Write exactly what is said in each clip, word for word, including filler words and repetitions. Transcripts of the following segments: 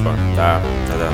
типа, да, да-да.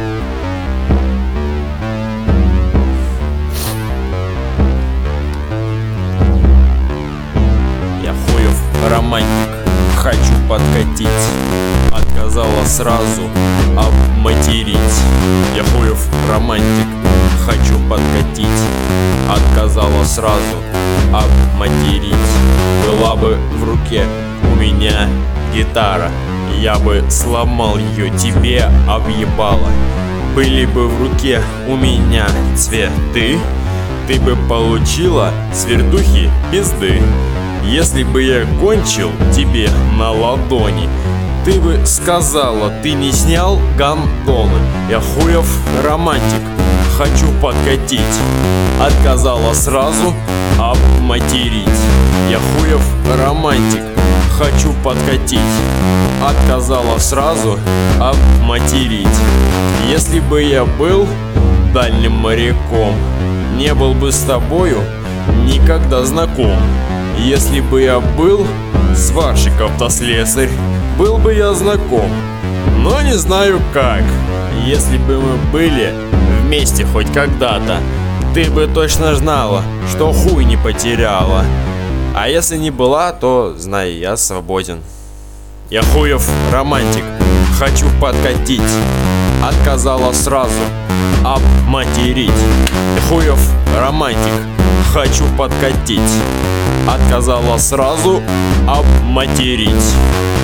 Я хуев романтик, хочу подкатить. Отказала сразу обматерить. Я хуев романтик, хочу подкатить. Отказала сразу обматерить. Была бы в руке у меня гитара, я бы сломал ее, тебе объебала. Были бы в руке у меня цветы, ты бы получила свертухи пизды. Если бы я кончил тебе на ладони, ты бы сказала, ты не снял гандоны. Я хуев романтик, хочу подкатить. Отказала сразу обматерить. Я хуев романтик, хочу подкатить. Отказала сразу обматерить. Если бы я был дальним моряком, не был бы с тобою никогда знаком. Если бы я был сварщик автослесарь, был бы я знаком, но не знаю как. Если бы мы были вместе хоть когда-то, ты бы точно знала, что хуй не потеряла. А если не была, то знай, я свободен. Я хуев романтик, хочу подкатить. Отказала сразу обматерить. Я хуев романтик, хочу подкатить. Отказала сразу обматерить.